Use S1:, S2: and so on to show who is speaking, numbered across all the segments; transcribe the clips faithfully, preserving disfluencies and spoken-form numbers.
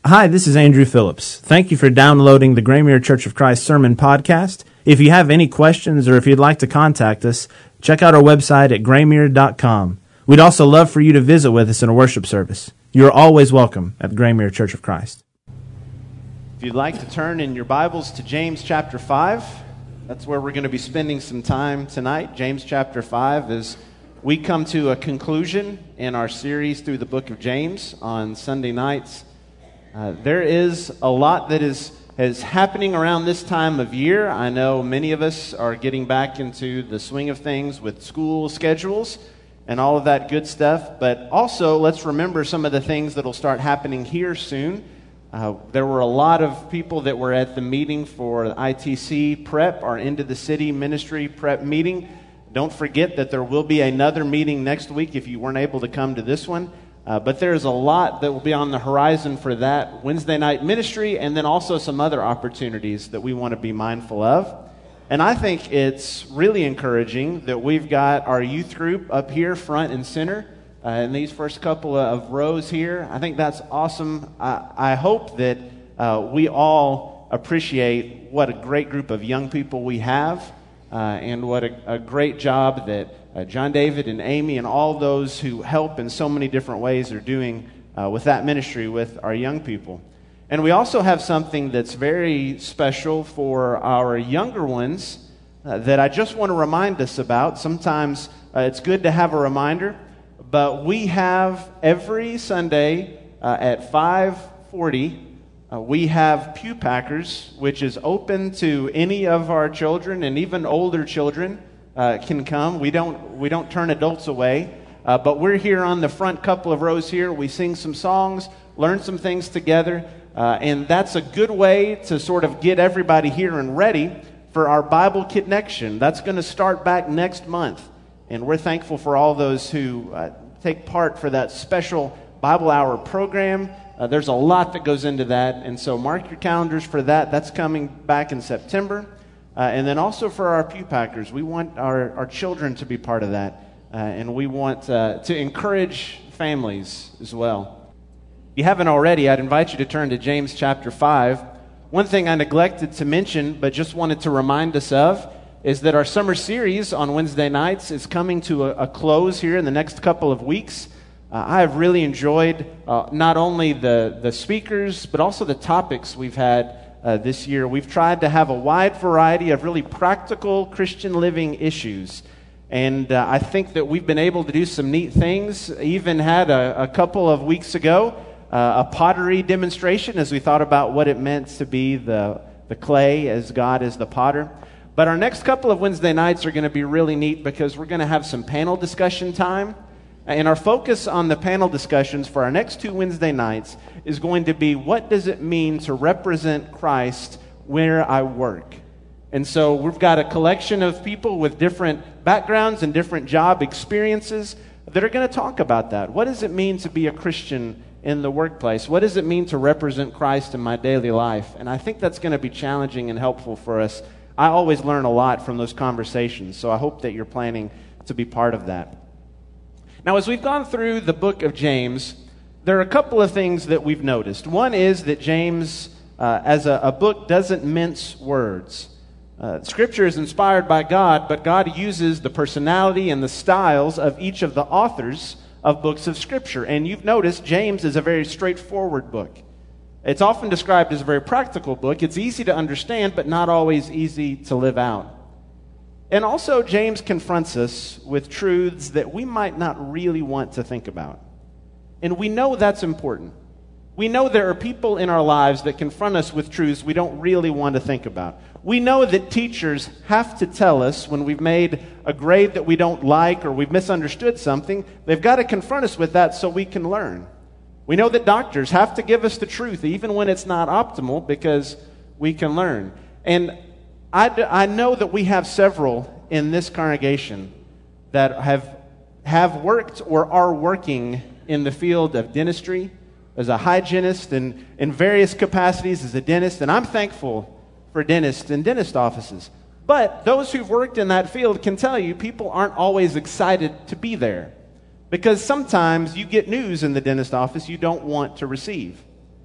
S1: Hi, this is Andrew Phillips. Thank you for downloading the Graymere Church of Christ Sermon Podcast. If you have any questions or if you'd like to contact us, check out our website at graymere dot com. We'd also love for you to visit with us in a worship service. You are always welcome at the Graymere Church of Christ.
S2: If you'd like to turn in your Bibles to James chapter five, that's where we're going to be spending some time tonight. James chapter five, as we come to a conclusion in our series through the book of James on Sunday nights. Uh, there is a lot that is, is happening around this time of year. I know many of us are getting back into the swing of things with school schedules and all of that good stuff. But also, let's remember some of the things that will start happening here soon. Uh, there were a lot of people that were at the meeting for the I T C Prep, our Into the City Ministry Prep meeting. Don't forget that there will be another meeting next week if you weren't able to come to this one. Uh, but there's a lot that will be on the horizon for that Wednesday night ministry, and then also some other opportunities that we want to be mindful of. And I think it's really encouraging that we've got our youth group up here front and center uh, in these first couple of rows here. I think that's awesome. I, I hope that uh, we all appreciate what a great group of young people we have uh, and what a, a great job that Uh, John David and Amy and all those who help in so many different ways are doing uh, with that ministry with our young people. And we also have something that's very special for our younger ones uh, that I just want to remind us about. Sometimes uh, it's good to have a reminder, but we have every Sunday uh, at five forty, uh, we have Pew Packers, which is open to any of our children and even older children. Uh, can come. We don't we don't turn adults away, uh, but we're here on the front couple of rows here. We sing some songs, learn some things together, uh, and that's a good way to sort of get everybody here and ready for our Bible Connection. That's going to start back next month, and we're thankful for all those who uh, take part for that special Bible Hour program. Uh, there's a lot that goes into that, and so mark your calendars for that. That's coming back in September. Uh, and then also for our Pew Packers, we want our, our children to be part of that. Uh, and we want uh, to encourage families as well. If you haven't already, I'd invite you to turn to James chapter five. One thing I neglected to mention, but just wanted to remind us of, is that our summer series on Wednesday nights is coming to a, a close here in the next couple of weeks. Uh, I have really enjoyed uh, not only the, the speakers, but also the topics we've had Uh, this year. We've tried to have a wide variety of really practical Christian living issues. And uh, I think that we've been able to do some neat things. Even had a, a couple of weeks ago uh, a pottery demonstration as we thought about what it meant to be the, the clay as God is the potter. But our next couple of Wednesday nights are going to be really neat because we're going to have some panel discussion time. And our focus on the panel discussions for our next two Wednesday nights is going to be, what does it mean to represent Christ where I work? And so we've got a collection of people with different backgrounds and different job experiences that are going to talk about that. What does it mean to be a Christian in the workplace? What does it mean to represent Christ in my daily life? And I think that's going to be challenging and helpful for us. I always learn a lot from those conversations, so I hope that you're planning to be part of that. Now, as we've gone through the book of James, there are a couple of things that we've noticed. One is that James, uh, as a, a book, doesn't mince words. Uh, scripture is inspired by God, but God uses the personality and the styles of each of the authors of books of Scripture. And you've noticed James is a very straightforward book. It's often described as a very practical book. It's easy to understand, but not always easy to live out. And also, James confronts us with truths that we might not really want to think about. And we know that's important. We know there are people in our lives that confront us with truths we don't really want to think about. We know that teachers have to tell us when we've made a grade that we don't like or we've misunderstood something. They've got to confront us with that so we can learn. We know that doctors have to give us the truth even when it's not optimal because we can learn. And I, I know that we have several in this congregation that have have worked or are working in the field of dentistry, as a hygienist, and in various capacities as a dentist. And I'm thankful for dentists and dentist offices. But those who've worked in that field can tell you people aren't always excited to be there. Because sometimes you get news in the dentist office you don't want to receive.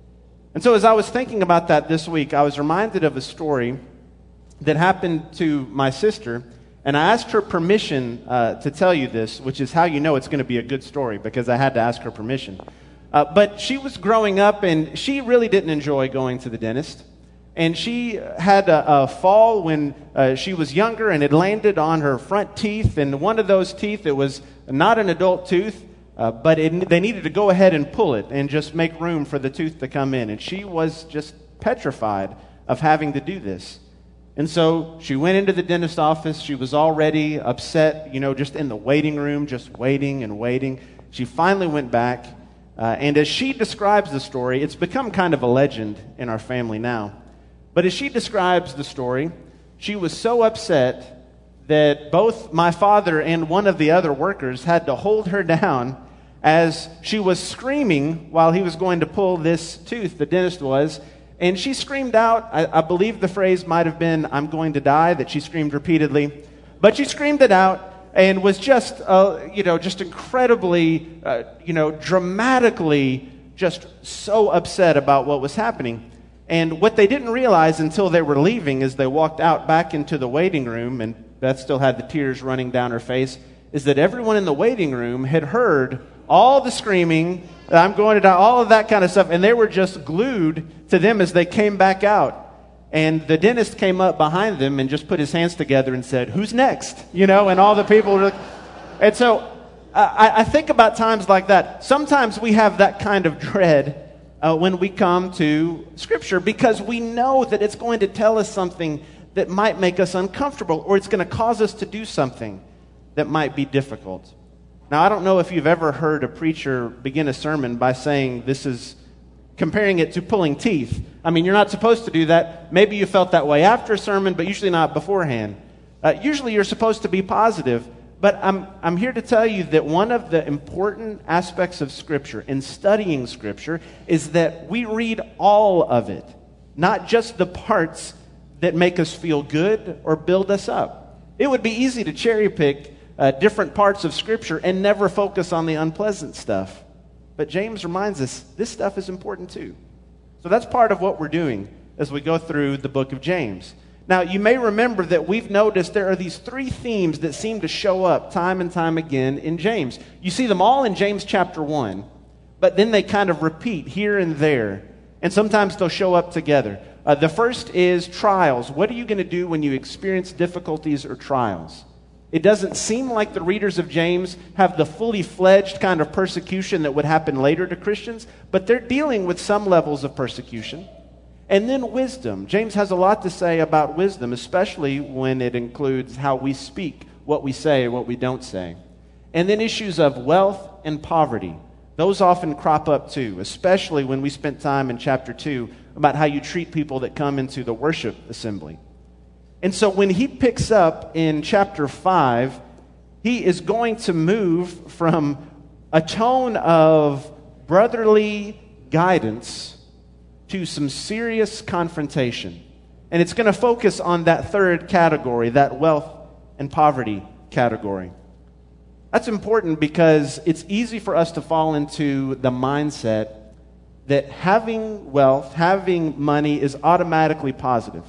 S2: And so as I was thinking about that this week, I was reminded of a story that happened to my sister, and I asked her permission uh, to tell you this, which is how you know it's going to be a good story, because I had to ask her permission. Uh, but she was growing up, and she really didn't enjoy going to the dentist. And she had a, a fall when uh, she was younger, and it landed on her front teeth. And one of those teeth, it was not an adult tooth, uh, but it, they needed to go ahead and pull it and just make room for the tooth to come in. And she was just petrified of having to do this. And so she went into the dentist office. She was already upset, you know, just in the waiting room, just waiting and waiting. She finally went back. Uh, and as she describes the story, it's become kind of a legend in our family now. But as she describes the story, she was so upset that both my father and one of the other workers had to hold her down as she was screaming while he was going to pull this tooth, the dentist was. And she screamed out, I, I believe the phrase might have been, "I'm going to die," that she screamed repeatedly. But she screamed it out and was just, uh, you know, just incredibly, uh, you know, dramatically just so upset about what was happening. And what they didn't realize until they were leaving as they walked out back into the waiting room, and Beth still had the tears running down her face, is that everyone in the waiting room had heard all the screaming, "I'm going to die," all of that kind of stuff, and they were just glued to them as they came back out. And the dentist came up behind them and just put his hands together and said, "Who's next?" You know, and all the people were, and so I, I think about times like that. Sometimes we have that kind of dread Uh, when we come to Scripture, because we know that it's going to tell us something that might make us uncomfortable, or it's going to cause us to do something that might be difficult. Now, I don't know if you've ever heard a preacher begin a sermon by saying this is comparing it to pulling teeth. I mean, you're not supposed to do that. Maybe you felt that way after a sermon, but usually not beforehand. Uh, usually you're supposed to be positive. But I'm I'm here to tell you that one of the important aspects of Scripture, in studying Scripture, is that we read all of it, not just the parts that make us feel good or build us up. It would be easy to cherry pick uh, different parts of Scripture and never focus on the unpleasant stuff. But James reminds us this stuff is important too. So that's part of what we're doing as we go through the book of James. Now, you may remember that we've noticed there are these three themes that seem to show up time and time again in James. You see them all in James chapter one, but then they kind of repeat here and there, and sometimes they'll show up together. Uh, the first is trials. What are you going to do when you experience difficulties or trials? It doesn't seem like the readers of James have the fully fledged kind of persecution that would happen later to Christians, but they're dealing with some levels of persecution. And then wisdom. James has a lot to say about wisdom, especially when it includes how we speak, what we say, what we don't say. And then issues of wealth and poverty. Those often crop up too, especially when we spent time in chapter two about how you treat people that come into the worship assembly. And so when he picks up in chapter five, he is going to move from a tone of brotherly guidance to some serious confrontation. And it's going to focus on that third category, that wealth and poverty category. That's important because it's easy for us to fall into the mindset that having wealth, having money is automatically positive.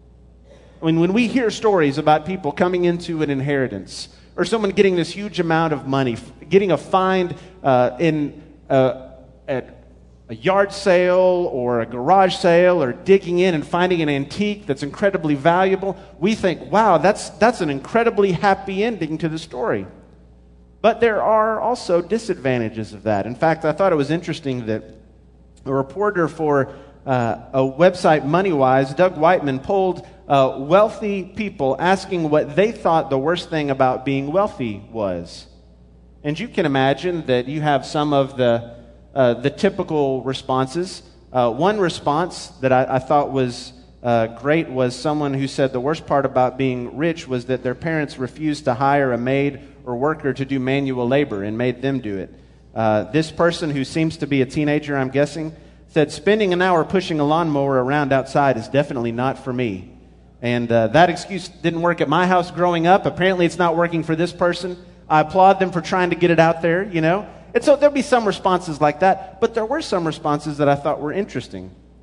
S2: I mean, when we hear stories about people coming into an inheritance, or someone getting this huge amount of money, getting a find uh, in uh, at a yard sale or a garage sale, or digging in and finding an antique that's incredibly valuable, we think, wow, that's that's an incredibly happy ending to the story. But there are also disadvantages of that. In fact, I thought it was interesting that a reporter for uh, a website, MoneyWise, Doug Whiteman, polled uh, wealthy people asking what they thought the worst thing about being wealthy was. And you can imagine that you have some of the uh, the typical responses. Uh, one response that I, I thought was uh, great was someone who said the worst part about being rich was that their parents refused to hire a maid or worker to do manual labor and made them do it. Uh, this person, who seems to be a teenager, I'm guessing, said, spending an hour pushing a lawnmower around outside is definitely not for me. And uh, that excuse didn't work at my house growing up. Apparently it's not working for this person. I applaud them for trying to get it out there, you know. And so there'll be some responses like that. But there were some responses that I thought were interesting.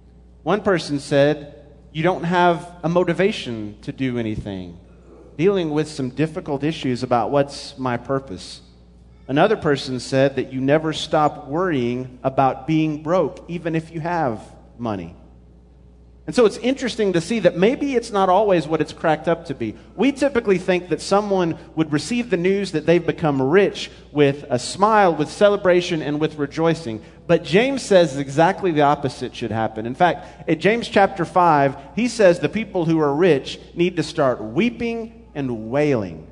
S2: One person said, you don't have a motivation to do anything, dealing with some difficult issues about what's my purpose. Another person said that you never stop worrying about being broke, even if you have money. And so it's interesting to see that maybe it's not always what it's cracked up to be. We typically think that someone would receive the news that they've become rich with a smile, with celebration, and with rejoicing. But James says exactly the opposite should happen. In fact, in James chapter five, he says the people who are rich need to start weeping and wailing.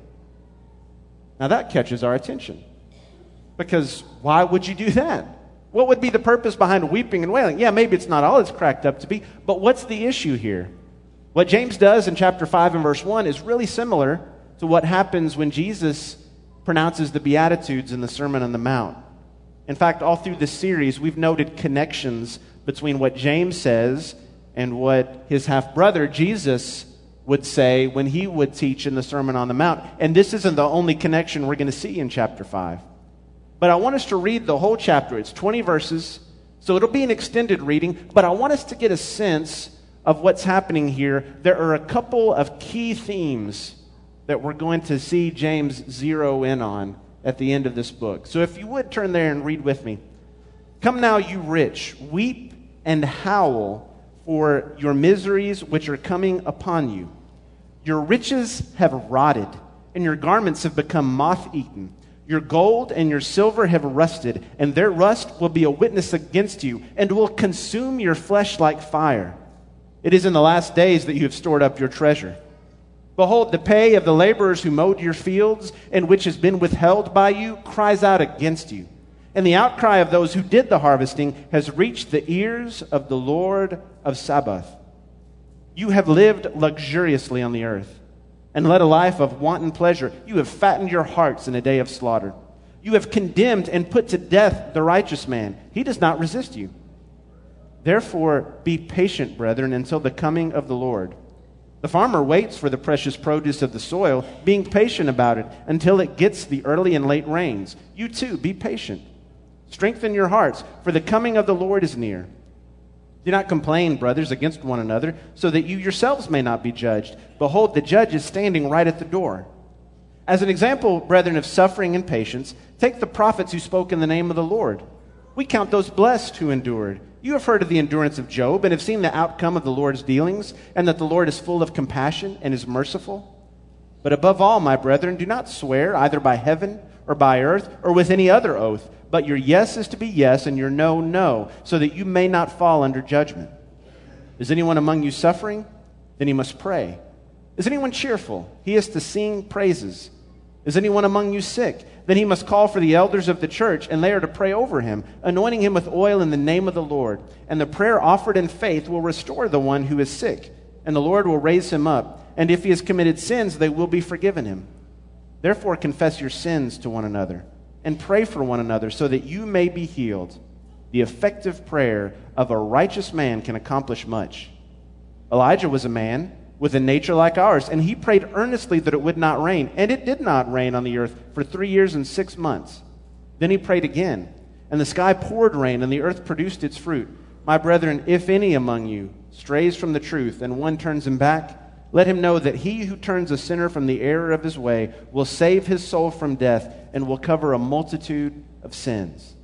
S2: Now that catches our attention. Because why would you do that? What would be the purpose behind weeping and wailing? Yeah, maybe it's not all it's cracked up to be, but what's the issue here? What James does in chapter five and verse one is really similar to what happens when Jesus pronounces the Beatitudes in the Sermon on the Mount. In fact, all through this series, we've noted connections between what James says and what his half-brother Jesus would say when he would teach in the Sermon on the Mount. And this isn't the only connection we're going to see in chapter five. But I want us to read the whole chapter. It's twenty verses, so it'll be an extended reading, but I want us to get a sense of what's happening here. There are a couple of key themes that we're going to see James zero in on at the end of this book. So if you would turn there and read with me. Come now, you rich, weep and howl for your miseries which are coming upon you. Your riches have rotted, and your garments have become moth-eaten. Your gold and your silver have rusted, and their rust will be a witness against you, and will consume your flesh like fire. It is in the last days that you have stored up your treasure. Behold, the pay of the laborers who mowed your fields, and which has been withheld by you, cries out against you. And the outcry of those who did the harvesting has reached the ears of the Lord of Sabaoth. You have lived luxuriously on the earth, and led a life of wanton pleasure. You have fattened your hearts in a day of slaughter. You have condemned and put to death the righteous man. He does not resist you. Therefore, be patient, brethren, until the coming of the Lord. The farmer waits for the precious produce of the soil, being patient about it until it gets the early and late rains. You too, be patient. Strengthen your hearts, for the coming of the Lord is near. Do not complain, brothers, against one another, so that you yourselves may not be judged. Behold, the judge is standing right at the door. As an example, brethren, of suffering and patience, take the prophets who spoke in the name of the Lord. We count those blessed who endured. You have heard of the endurance of Job, and have seen the outcome of the Lord's dealings, and that the Lord is full of compassion and is merciful. But above all, my brethren, do not swear either by heaven or by earth or with any other oath, but your yes is to be yes and your no, no, so that you may not fall under judgment. Is anyone among you suffering? Then he must pray. Is anyone cheerful? He is to sing praises. Is anyone among you sick? Then he must call for the elders of the church, and they are to pray over him, anointing him with oil in the name of the Lord. And the prayer offered in faith will restore the one who is sick, and the Lord will raise him up. And if he has committed sins, they will be forgiven him. Therefore confess your sins to one another, and pray for one another, so that you may be healed. The effective prayer of a righteous man can accomplish much. Elijah was a man with a nature like ours, and he prayed earnestly that it would not rain, and it did not rain on the earth for three years and six months. Then he prayed again, and the sky poured rain, and the earth produced its fruit. My brethren, if any among you strays from the truth, and one turns him back, let him know that he who turns a sinner from the error of his way will save his soul from death, and will cover a multitude of sins.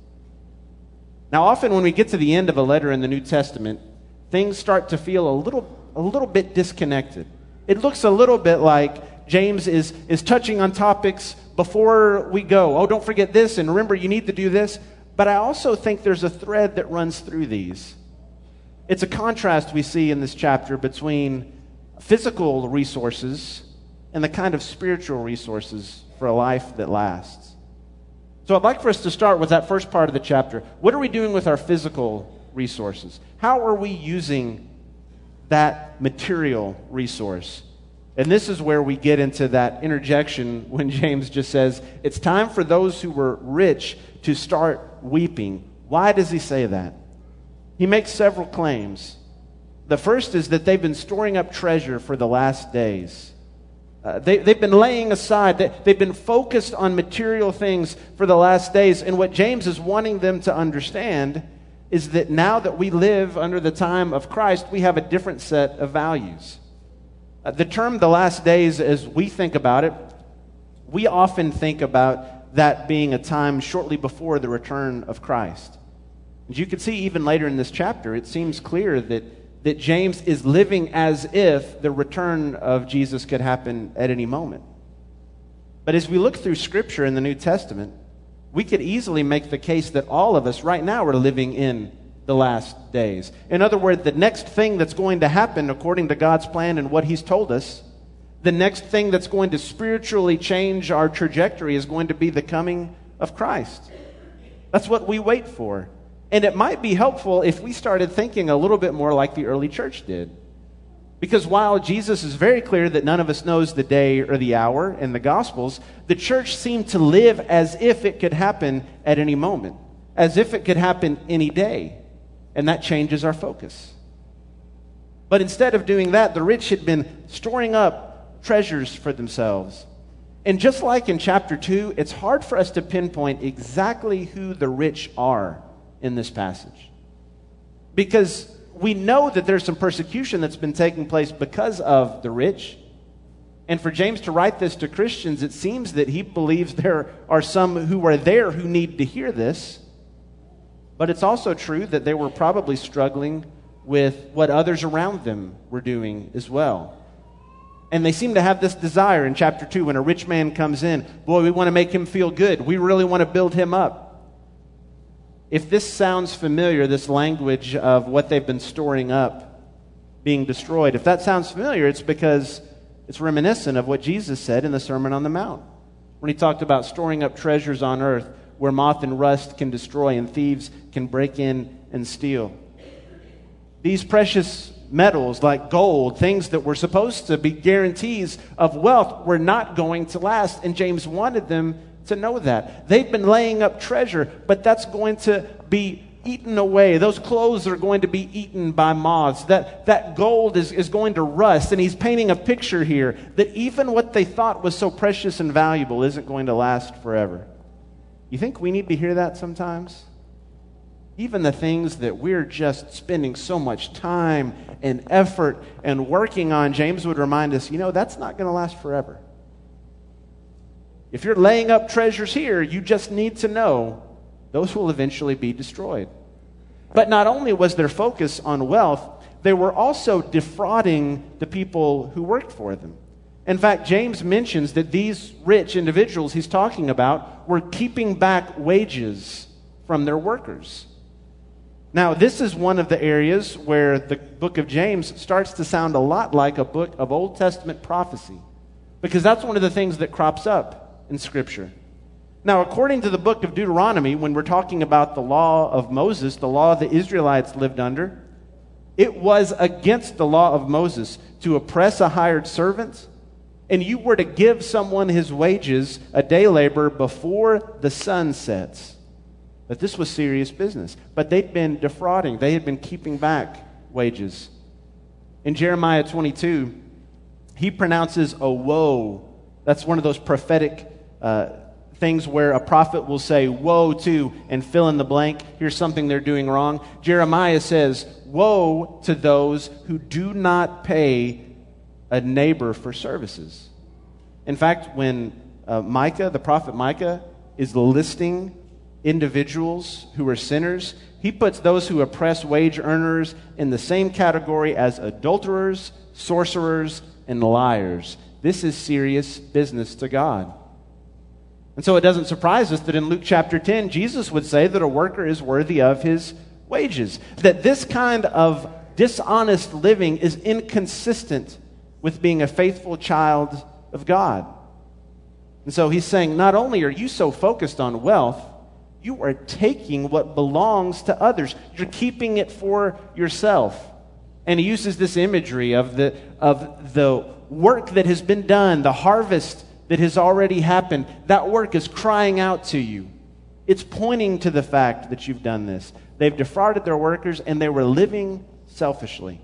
S2: Now, often when we get to the end of a letter in the New Testament, things start to feel a little a little bit disconnected. It looks a little bit like James is, is touching on topics before we go. Oh, don't forget this, and remember, you need to do this. But I also think there's a thread that runs through these. It's a contrast we see in this chapter between physical resources and the kind of spiritual resources for a life that lasts. So I'd like for us to start with that first part of the chapter. What are we doing with our physical resources? How are we using that material resource? And this is where we get into that interjection when James just says, it's time for those who were rich to start weeping. Why does he say that? He makes several claims. The first is that they've been storing up treasure for the last days. Uh, they, they've been laying aside, they, they've been focused on material things for the last days. And what James is wanting them to understand is that now that we live under the time of Christ, we have a different set of values. Uh, the term the last days, as we think about it, we often think about that being a time shortly before the return of Christ. As you can see even later in this chapter, it seems clear that, that James is living as if the return of Jesus could happen at any moment. But as we look through Scripture in the New Testament, we could easily make the case that all of us right now are living in the last days. In other words, the next thing that's going to happen according to God's plan and what He's told us, the next thing that's going to spiritually change our trajectory is going to be the coming of Christ. That's what we wait for. And it might be helpful if we started thinking a little bit more like the early church did. Because while Jesus is very clear that none of us knows the day or the hour in the Gospels, the church seemed to live as if it could happen at any moment, as if it could happen any day. And that changes our focus. But instead of doing that, the rich had been storing up treasures for themselves. And just like in chapter two, it's hard for us to pinpoint exactly who the rich are in this passage. Because we know that there's some persecution that's been taking place because of the rich. And for James to write this to Christians, it seems that he believes there are some who are there who need to hear this. But it's also true that they were probably struggling with what others around them were doing as well. And they seem to have this desire in chapter two when a rich man comes in. Boy, we want to make him feel good. We really want to build him up. If this sounds familiar, this language of what they've been storing up being destroyed, if that sounds familiar, it's because it's reminiscent of what Jesus said in the Sermon on the Mount, when he talked about storing up treasures on earth where moth and rust can destroy and thieves can break in and steal. These precious metals like gold, things that were supposed to be guarantees of wealth, were not going to last, and James wanted them to know that. They've been laying up treasure, but that's going to be eaten away. Those clothes are going to be eaten by moths. That, that gold is, is going to rust. And he's painting a picture here that even what they thought was so precious and valuable isn't going to last forever. You think we need to hear that sometimes? Even the things that we're just spending so much time and effort and working on, James would remind us, you know, that's not going to last forever. If you're laying up treasures here, you just need to know those will eventually be destroyed. But not only was their focus on wealth, they were also defrauding the people who worked for them. In fact, James mentions that these rich individuals he's talking about were keeping back wages from their workers. Now, this is one of the areas where the book of James starts to sound a lot like a book of Old Testament prophecy, because that's one of the things that crops up in Scripture. Now, according to the book of Deuteronomy, when we're talking about the law of Moses, the law the Israelites lived under, it was against the law of Moses to oppress a hired servant, and you were to give someone his wages, a day labor, before the sun sets. But this was serious business. But they'd been defrauding. They had been keeping back wages. In Jeremiah twenty-two, he pronounces a woe. That's one of those prophetic uh, things where a prophet will say, woe to, and fill in the blank. Here's something they're doing wrong. Jeremiah says, woe to those who do not pay a neighbor for services. In fact, when uh, Micah, the prophet Micah, is listing individuals who are sinners, he puts those who oppress wage earners in the same category as adulterers, sorcerers, and liars. This is serious business to God. And so it doesn't surprise us that in Luke chapter ten, Jesus would say that a worker is worthy of his wages. That this kind of dishonest living is inconsistent with being a faithful child of God. And so he's saying, not only are you so focused on wealth, you are taking what belongs to others. You're keeping it for yourself. And he uses this imagery of the, of the work that has been done, the harvest that has already happened. That work is crying out to you. It's pointing to the fact that you've done this. They've defrauded their workers, and they were living selfishly.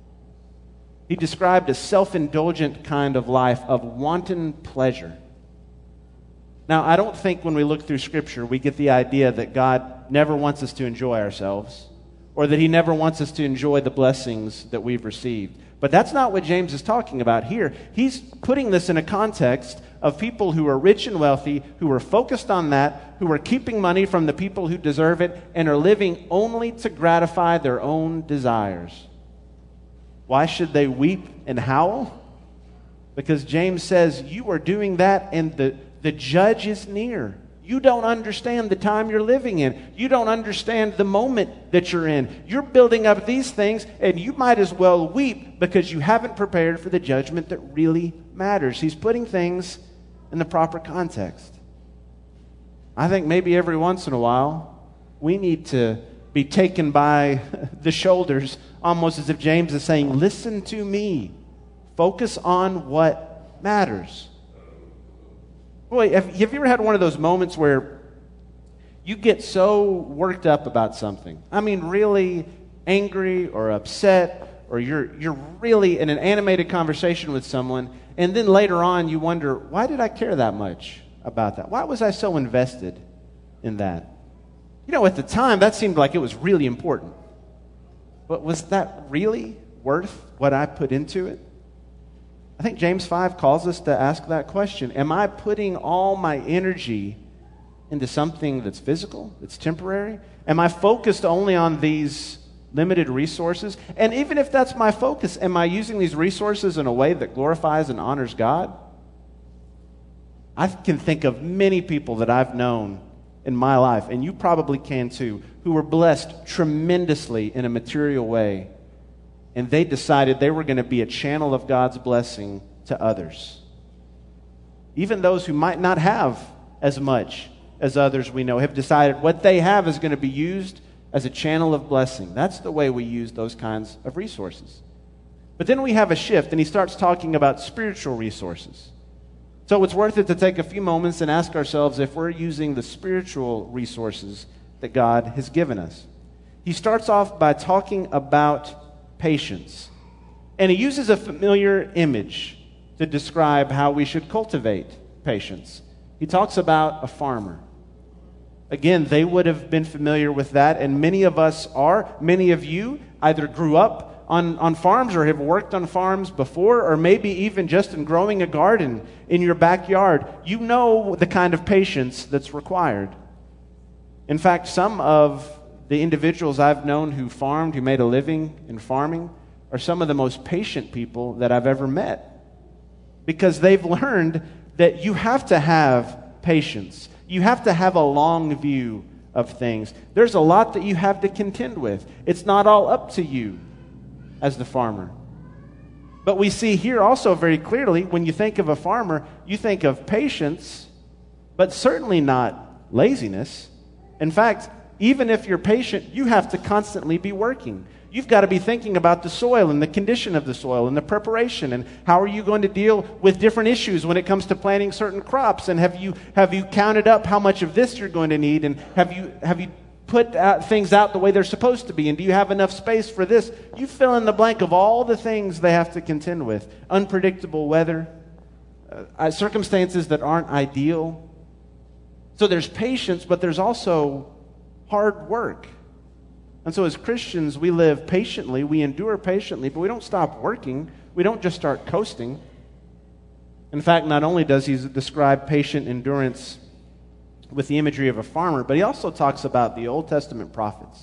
S2: He described a self-indulgent kind of life of wanton pleasure. Now, I don't think when we look through Scripture, we get the idea that God never wants us to enjoy ourselves, or that he never wants us to enjoy the blessings that we've received. But that's not what James is talking about here. He's putting this in a context of people who are rich and wealthy, who are focused on that, who are keeping money from the people who deserve it, and are living only to gratify their own desires. Why should they weep and howl? Because James says, you are doing that and the, the judge is near. You don't understand the time you're living in. You don't understand the moment that you're in. You're building up these things, and you might as well weep because you haven't prepared for the judgment that really matters. He's putting things in the proper context. I think maybe every once in a while, we need to be taken by the shoulders, almost as if James is saying, listen to me. Focus on what matters. Boy, have, have you ever had one of those moments where you get so worked up about something? I mean, really angry or upset, or you're you're really in an animated conversation with someone, and then later on you wonder, why did I care that much about that? Why was I so invested in that? You know, at the time, that seemed like it was really important. But was that really worth what I put into it? I think James five calls us to ask that question. Am I putting all my energy into something that's physical, that's temporary? Am I focused only on these limited resources? And even if that's my focus, am I using these resources in a way that glorifies and honors God? I can think of many people that I've known in my life, and you probably can too, who were blessed tremendously in a material way. And they decided they were going to be a channel of God's blessing to others. Even those who might not have as much as others we know have decided what they have is going to be used as a channel of blessing. That's the way we use those kinds of resources. But then we have a shift, and he starts talking about spiritual resources. So it's worth it to take a few moments and ask ourselves if we're using the spiritual resources that God has given us. He starts off by talking about patience. And he uses a familiar image to describe how we should cultivate patience. He talks about a farmer. Again, they would have been familiar with that, and many of us are. Many of you either grew up on, on farms or have worked on farms before, or maybe even just in growing a garden in your backyard. You know the kind of patience that's required. In fact, some of the individuals I've known who farmed, who made a living in farming, are some of the most patient people that I've ever met. Because they've learned that you have to have patience. You have to have a long view of things. There's a lot that you have to contend with. It's not all up to you as the farmer. But we see here also very clearly, when you think of a farmer, you think of patience, but certainly not laziness. In fact, even if you're patient, you have to constantly be working. You've got to be thinking about the soil and the condition of the soil and the preparation and how are you going to deal with different issues when it comes to planting certain crops, and have you have you counted up how much of this you're going to need, and have you have you put out things out the way they're supposed to be, and do you have enough space for this? You fill in the blank of all the things they have to contend with. Unpredictable weather, uh, circumstances that aren't ideal. So there's patience, but there's also hard work. And so as Christians, we live patiently, we endure patiently, but we don't stop working. We don't just start coasting. In fact, not only does he describe patient endurance with the imagery of a farmer, but he also talks about the Old Testament prophets.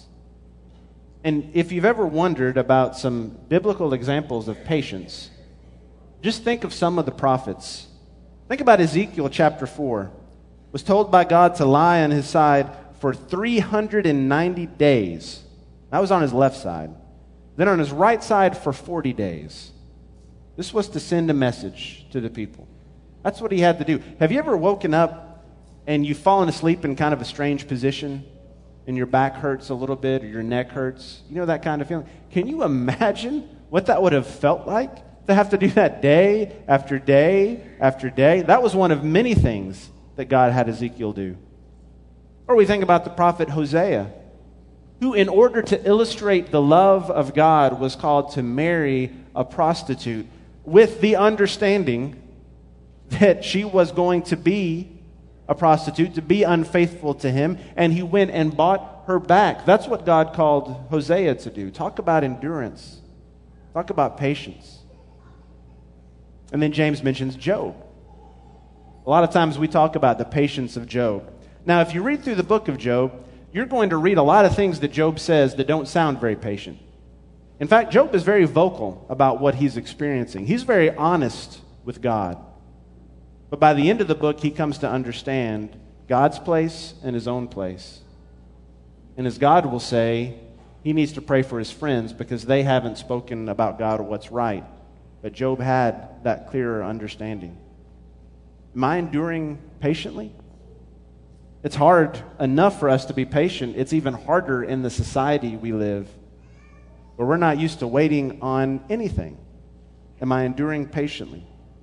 S2: And if you've ever wondered about some biblical examples of patience, just think of some of the prophets. Think about Ezekiel chapter four. Was told by God to lie on his side for three hundred ninety days. That was on his left side. Then on his right side for forty days. This was to send a message to the people. That's what he had to do. Have you ever woken up and you've fallen asleep in kind of a strange position, and your back hurts a little bit or your neck hurts? You know that kind of feeling? Can you imagine what that would have felt like to have to do that day after day after day? That was one of many things that God had Ezekiel do. Or we think about the prophet Hosea, who in order to illustrate the love of God was called to marry a prostitute with the understanding that she was going to be a prostitute, to be unfaithful to him, and he went and bought her back. That's what God called Hosea to do. Talk about endurance. Talk about patience. And then James mentions Job. A lot of times we talk about the patience of Job. Now, if you read through the book of Job, you're going to read a lot of things that Job says that don't sound very patient. In fact, Job is very vocal about what he's experiencing. He's very honest with God. But by the end of the book, he comes to understand God's place and his own place. And as God will say, he needs to pray for his friends because they haven't spoken about God or what's right. But Job had that clearer understanding. Am I enduring patiently? It's hard enough for us to be patient. It's even harder in the society we live, where we're not used to waiting on anything. Am I enduring patiently?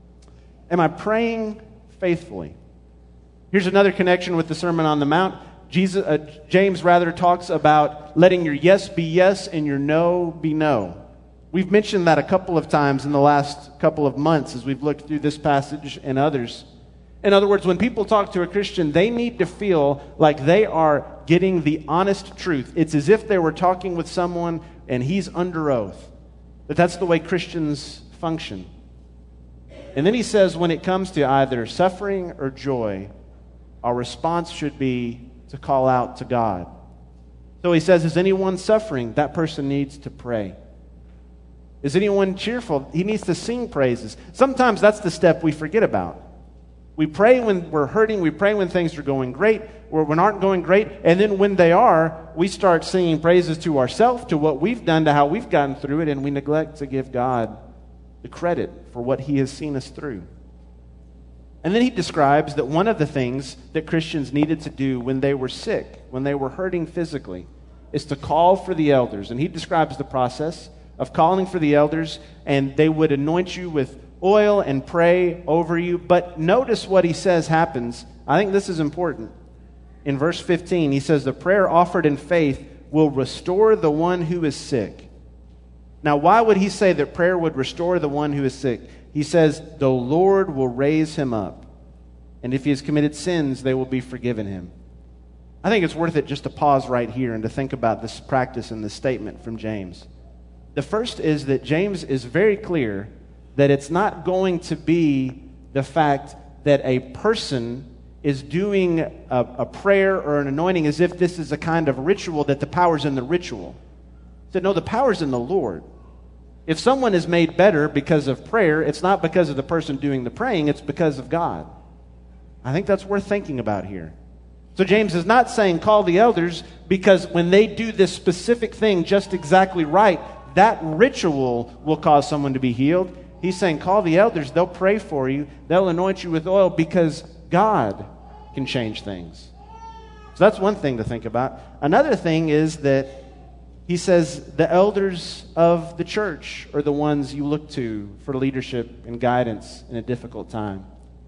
S2: Am I praying faithfully? Here's another connection with the Sermon on the Mount. Jesus, uh, James rather talks about letting your yes be yes and your no be no. We've mentioned that a couple of times in the last couple of months as we've looked through this passage and others. In other words, when people talk to a Christian, they need to feel like they are getting the honest truth. It's as if they were talking with someone and he's under oath. But that's the way Christians function. And then he says when it comes to either suffering or joy, our response should be to call out to God. So he says, is anyone suffering? That person needs to pray. Is anyone cheerful? He needs to sing praises. Sometimes that's the step we forget about. We pray when we're hurting. We pray when things are going great, or when aren't going great. And then when they are, we start singing praises to ourselves, to what we've done, to how we've gotten through it, and we neglect to give God the credit for what he has seen us through. And then he describes that one of the things that Christians needed to do when they were sick, when they were hurting physically, is to call for the elders. And he describes the process of calling for the elders, and they would anoint you with oil and pray over you. But notice what he says happens. I think this is important. In verse fifteen, he says, the prayer offered in faith will restore the one who is sick. Now, why would he say that prayer would restore the one who is sick? He says, the Lord will raise him up, and if he has committed sins, they will be forgiven him. I think it's worth it just to pause right here and to think about this practice and this statement from James. The first is that James is very clear that it's not going to be the fact that a person is doing a, a prayer or an anointing as if this is a kind of ritual, that the power's in the ritual. He said, no, the power's in the Lord. If someone is made better because of prayer, it's not because of the person doing the praying, it's because of God. I think that's worth thinking about here. So James is not saying call the elders because when they do this specific thing just exactly right, that ritual will cause someone to be healed. He's saying call the elders, they'll pray for you, they'll anoint you with oil because God can change things. So that's one thing to think about. Another thing is that he says the elders of the church are the ones you look to for leadership and guidance in a difficult time.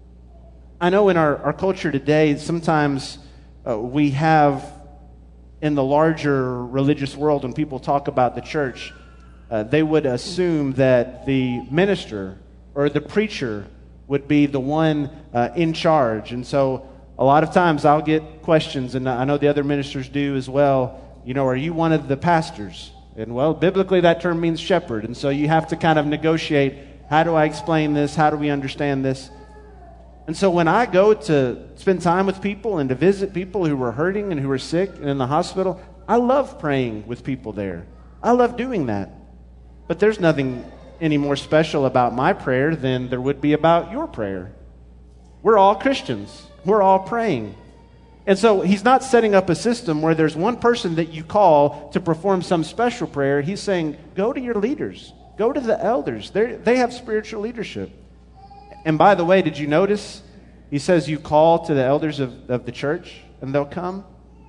S2: I know in our, our culture today, sometimes uh, we have in the larger religious world, when people talk about the church, uh, they would assume that the minister or the preacher would be the one uh, in charge. And so a lot of times I'll get questions, and I know the other ministers do as well. You know, are you one of the pastors? And well, biblically that term means shepherd. And so you have to kind of negotiate, how do I explain this? How do we understand this? And so when I go to spend time with people and to visit people who are hurting and who are sick and in the hospital, I love praying with people there. I love doing that. But there's nothing any more special about my prayer than there would be about your prayer. We're all Christians. We're all praying. And so he's not setting up a system where there's one person that you call to perform some special prayer. He's saying, go to your leaders. Go to the elders. They're, they have spiritual leadership. And by the way, did you notice? He says you call to the elders of, of the church and they'll come.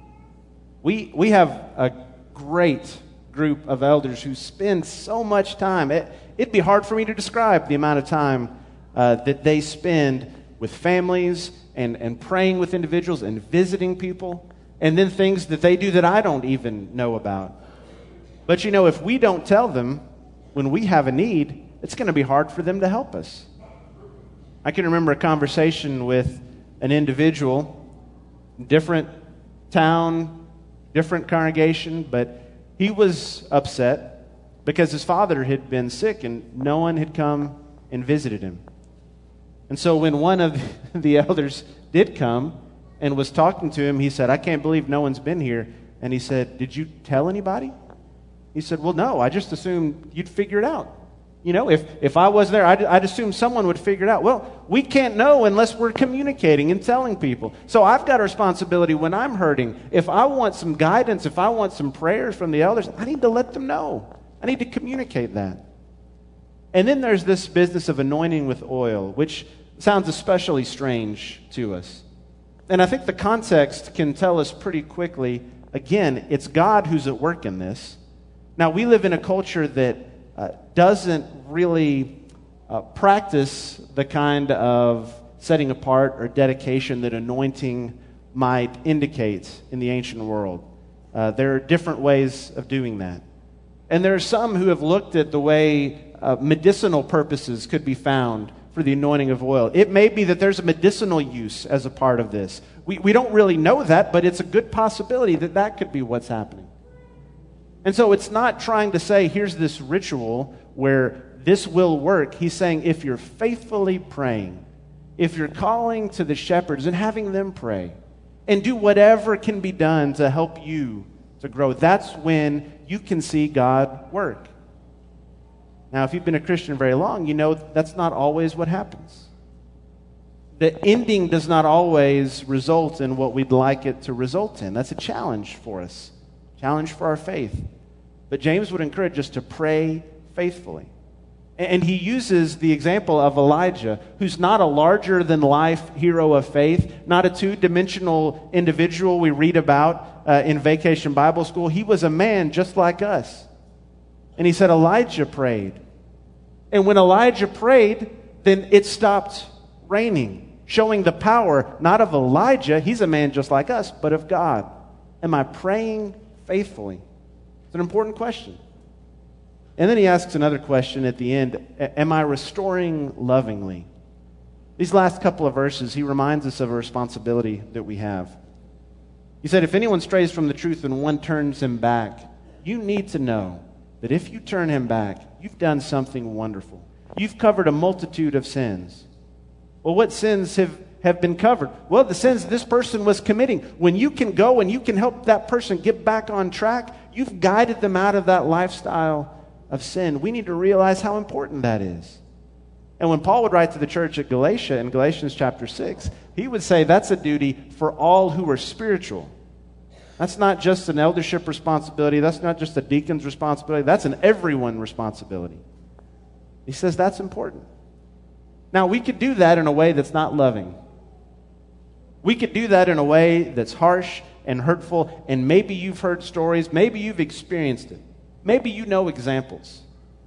S2: We, we have a great group of elders who spend so much time. It, it'd be hard for me to describe the amount of time uh, that they spend with families and, and praying with individuals and visiting people, and then things that they do that I don't even know about. But you know, if we don't tell them when we have a need, it's going to be hard for them to help us. I can remember a conversation with an individual different town, different congregation, but he was upset because his father had been sick and no one had come and visited him. And so when one of the elders did come and was talking to him, he said, I can't believe no one's been here. And he said, did you tell anybody? He said, well, no, I just assumed you'd figure it out. You know, if, if I was there, I'd, I'd assume someone would figure it out. Well, we can't know unless we're communicating and telling people. So I've got a responsibility when I'm hurting. If I want some guidance, if I want some prayers from the elders, I need to let them know. I need to communicate that. And then there's this business of anointing with oil, which sounds especially strange to us. And I think the context can tell us pretty quickly, again, it's God who's at work in this. Now, we live in a culture that uh, doesn't really uh, practice the kind of setting apart or dedication that anointing might indicate in the ancient world. Uh, there are different ways of doing that. And there are some who have looked at the way uh, medicinal purposes could be found for the anointing of oil. It may be that there's a medicinal use as a part of this. We, we don't really know that, but it's a good possibility that that could be what's happening. And so it's not trying to say, here's this ritual where this will work. He's saying, if you're faithfully praying, if you're calling to the shepherds and having them pray, and do whatever can be done to help you to grow, that's when you can see God work. Now, if you've been a Christian very long, you know that's not always what happens. The ending does not always result in what we'd like it to result in. That's a challenge for us, challenge for our faith. But James would encourage us to pray faithfully. And he uses the example of Elijah, who's not a larger-than-life hero of faith, not a two-dimensional individual we read about uh, in Vacation Bible School. He was a man just like us. And he said Elijah prayed. And when Elijah prayed, then it stopped raining, showing the power not of Elijah, he's a man just like us, but of God. Am I praying faithfully? It's an important question. And then he asks another question at the end, am I restoring lovingly? These last couple of verses, he reminds us of a responsibility that we have. He said, if anyone strays from the truth and one turns him back, you need to know that if you turn him back, you've done something wonderful. You've covered a multitude of sins. Well, what sins have, have been covered? Well, the sins this person was committing. When you can go and you can help that person get back on track, you've guided them out of that lifestyle of sin. We need to realize how important that is. And when Paul would write to the church at Galatia in Galatians chapter six, he would say that's a duty for all who are spiritual. That's not just an eldership responsibility. That's not just a deacon's responsibility. That's an everyone responsibility. He says that's important. Now, we could do that in a way that's not loving. We could do that in a way that's harsh and hurtful, and maybe you've heard stories, maybe you've experienced it. Maybe you know examples.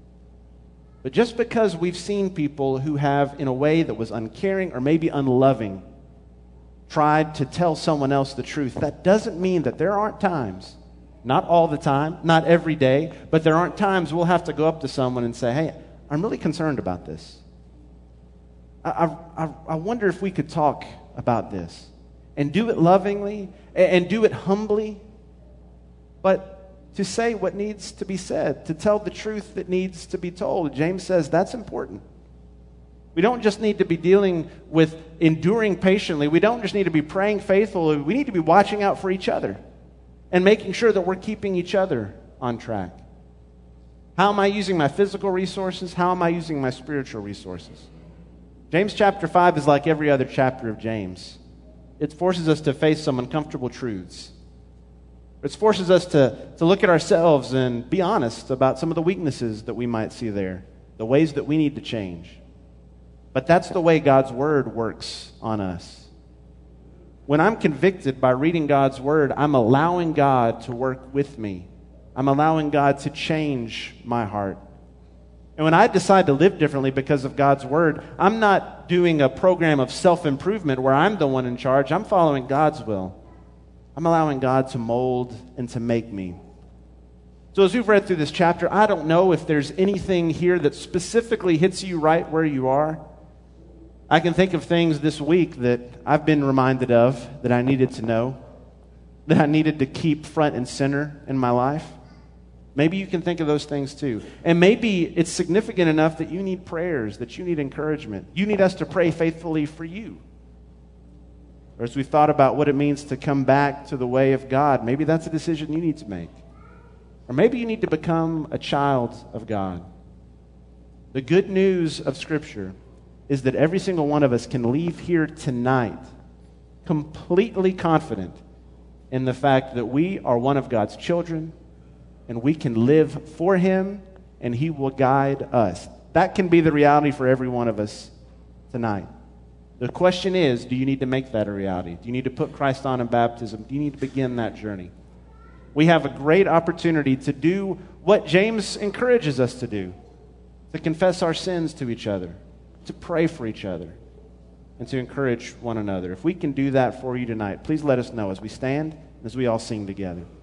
S2: But just because we've seen people who have, in a way that was uncaring or maybe unloving, tried to tell someone else the truth, that doesn't mean that there aren't times, not all the time, not every day, but there aren't times we'll have to go up to someone and say, hey, I'm really concerned about this. I, I, I wonder if we could talk about this and do it lovingly and do it humbly, but to say what needs to be said, to tell the truth that needs to be told. James says that's important. We don't just need to be dealing with enduring patiently. We don't just need to be praying faithfully. We need to be watching out for each other and making sure that we're keeping each other on track. How am I using my physical resources? How am I using my spiritual resources? James chapter five is like every other chapter of James. It forces us to face some uncomfortable truths. It forces us to, to look at ourselves and be honest about some of the weaknesses that we might see there, the ways that we need to change. But that's the way God's Word works on us. When I'm convicted by reading God's Word, I'm allowing God to work with me. I'm allowing God to change my heart. And when I decide to live differently because of God's Word, I'm not doing a program of self-improvement where I'm the one in charge. I'm following God's will. I'm allowing God to mold and to make me. So as we've read through this chapter, I don't know if there's anything here that specifically hits you right where you are. I can think of things this week that I've been reminded of that I needed to know, that I needed to keep front and center in my life. Maybe you can think of those things too. And maybe it's significant enough that you need prayers, that you need encouragement. You need us to pray faithfully for you. Or as we thought about what it means to come back to the way of God, maybe that's a decision you need to make. Or maybe you need to become a child of God. The good news of Scripture is that every single one of us can leave here tonight completely confident in the fact that we are one of God's children, and we can live for Him, and He will guide us. That can be the reality for every one of us tonight. The question is, do you need to make that a reality? Do you need to put Christ on in baptism? Do you need to begin that journey? We have a great opportunity to do what James encourages us to do, to confess our sins to each other, to pray for each other, and to encourage one another. If we can do that for you tonight, please let us know as we stand, as we all sing together.